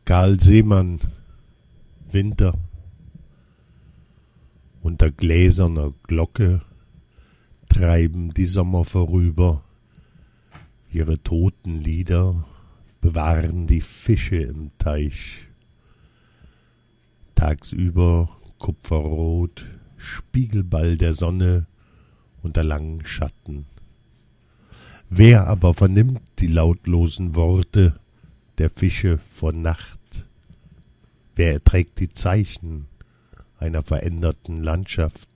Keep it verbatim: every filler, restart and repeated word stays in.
Karl Seemann, Winter. Unter gläserner Glocke treiben die Sommer vorüber. Ihre toten Lieder bewahren die Fische im Teich. Tagsüber kupferrot, Spiegelball der Sonne unter langen Schatten. Wer aber vernimmt die lautlosen Worte der Fische vor Nacht? Wer erträgt die Zeichen einer veränderten Landschaft?